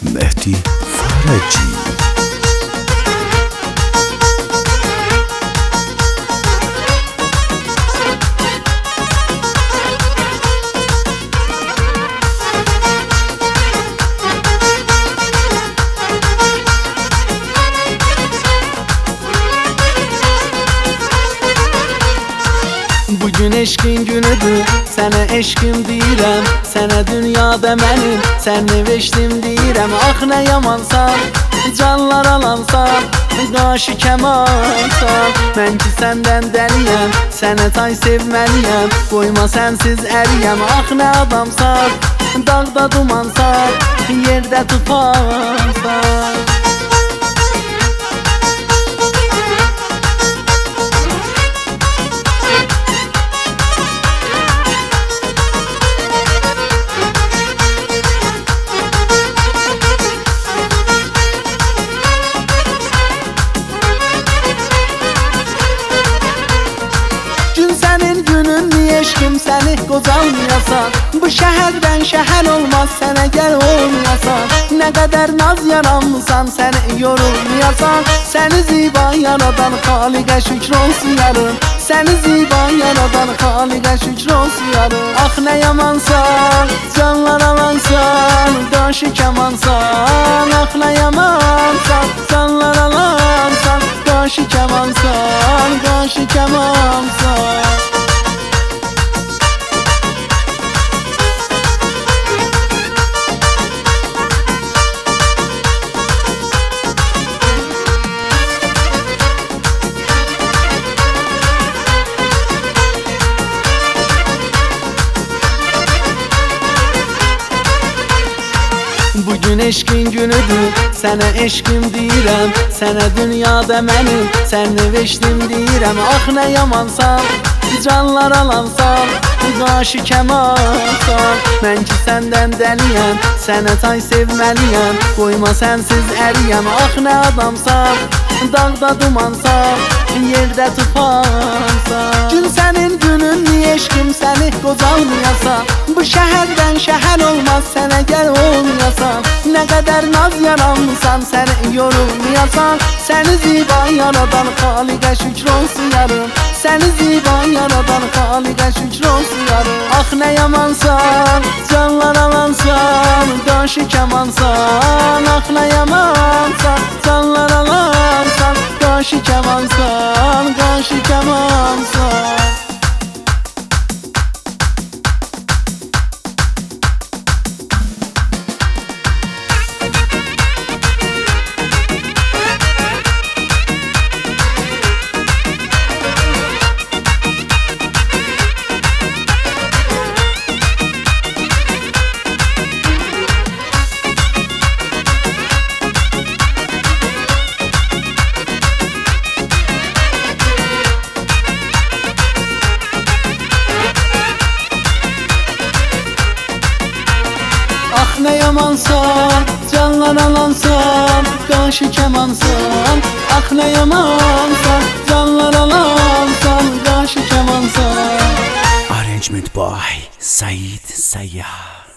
Mehdi Fareci. Bugün eşkin günüdür, sənə eşkim deyirəm. Sənə dünyada mənim, sən neveşdim deyirəm. Ax nə yamansan, canlar alansan, qaşı kəmansan. Mən ki səndən dəliyəm, sənə tay sevməliyəm. Qoyma sənsiz əriyəm. Ax nə adamsan, dağda dumansan, yerdə tufansan. Eşkim səni qocalmayasan, bu şəhərdən şəhər olmaz sənə gəl olmayasan. Nə qədər naz yaranmısan səni yorulmayasan. Səni ziba yaradan xaliqə şükür olsun yarın. Səni ziba yaradan xaliqə şükür olsun yarın. Ax nə yamansan, canlar alansan, qaşı kəmansan. Ax nə yamansan, canlar alansan, qaşı kəmansan, qaşı kəmansan. Bugün eşkin günüdür, sənə eşkim deyirəm. Sənə dünyada mənim, sən neveşdim deyirəm. Ax nə yamansan, canlar alansan, qaşı kəmansan. Mən ki səndən dəliyəm, sənə tay sevməliyəm. Qoyma sənsiz əriyəm. Ax nə adamsan, dağda dumansan, yerdə tufansan. Gün sənin günün, niyə eşkim səni qocalmayasan. Bu şəhərdən şəhər olmaz sənə gəl olmayasan. Nə qədər naz yaranmısan səni yorulmayasan. Səni ziba yaradan xaliqə şükür olsun yarın. Səni ziba yaradan xaliqə şükür olsun yarın. Ax nə yamansan, canlar alansan, qaşı kəmansan. Ax nə yamansan, canlar alansan, qaşı kəmansan, qaşı kəmansan. Ax nə yamansan, canlar alansan, qaşı kəmansan. Ax nə yamansan, canlar alansan, qaşı kəmansan. Arrangement by Said Sayyar.